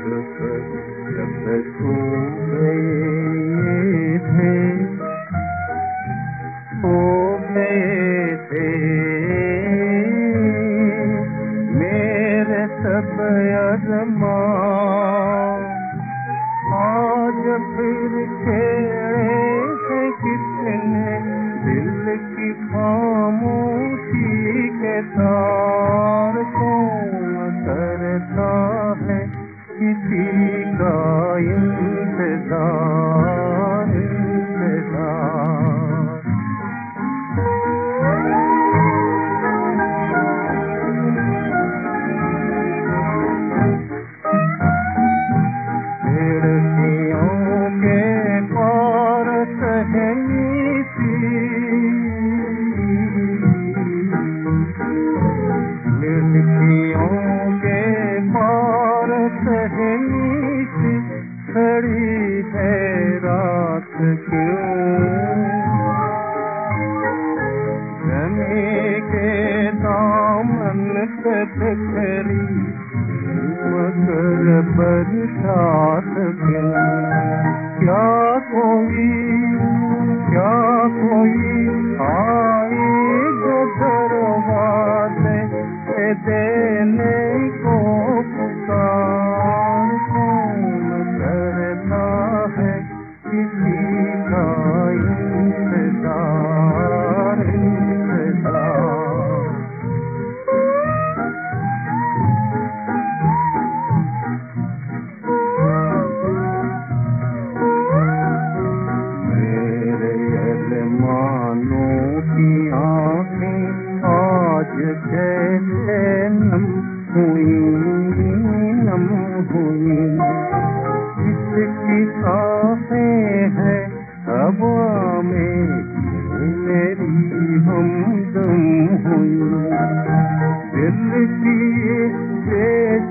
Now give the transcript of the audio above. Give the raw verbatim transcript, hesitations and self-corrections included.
जब सो गए थे, सो गए थे मेरे सब अरमान, आज फिर छेड़े हैं किसने दिल की खामोशी के तार। कौन करता है किसी का इंतजार, इंतजार। खिड़कियों के पार सहमी सी, खिड़कियों के पार सहमी सी खड़ी है रात क्यों। जमी के दामन पे बिखरी मगर बरसात क्यों। क्या कोई क्या कोई आए जो दरवाजे पे देने को पुकार। कौन करता है किसी का इंतजार, इंतजार। मानों की आँखें आज कैसे नम हुई, नम हुई। इसकी सांसें हैं हवा में मेरी हमदम हुई। दिल की